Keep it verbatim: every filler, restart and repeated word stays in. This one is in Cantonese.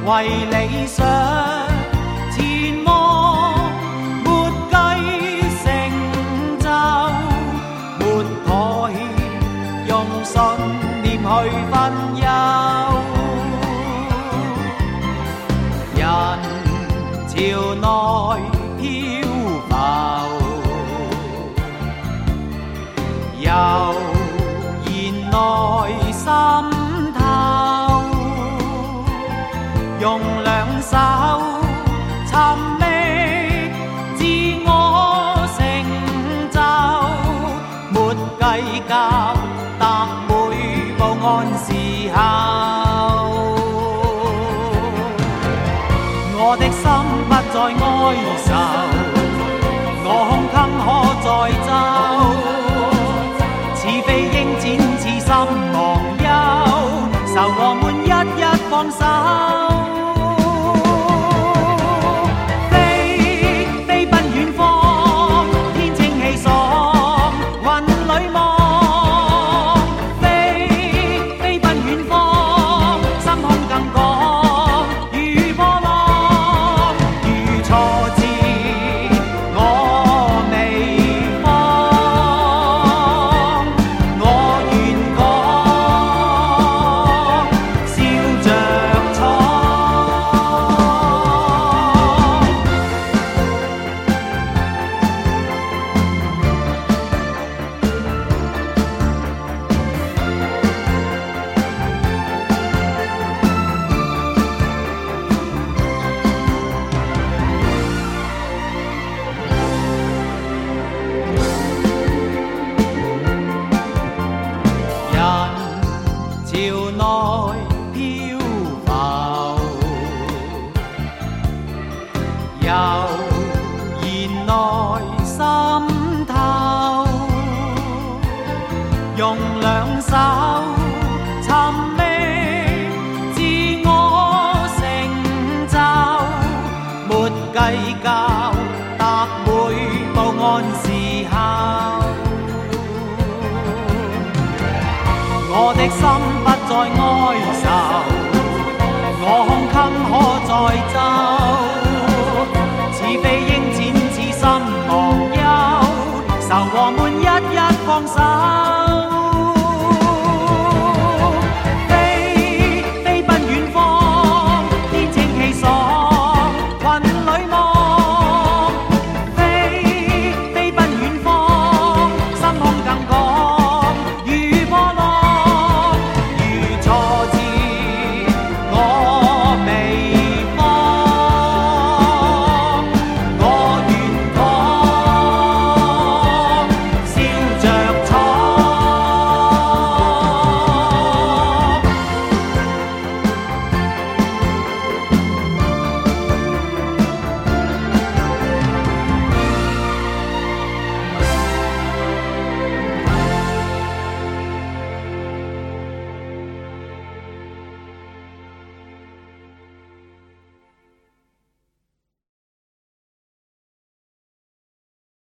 为理想前往，没计成就，没妥协，用信念去分忧。人潮内漂浮，悠然内心透，用两手寻觅自我成就，没计较踏每步按時候。我的心不再哀愁，我胸襟可再奏，似飛鷹展翅心忘憂，愁和悶一一放手。潮內漂浮，悠然內心透，用兩手尋覓自我成就，沒計較踏每步按時候。我的心不再哀愁，我胸襟可再奏，似飛鷹展翅心忘憂，愁和悶一一放手。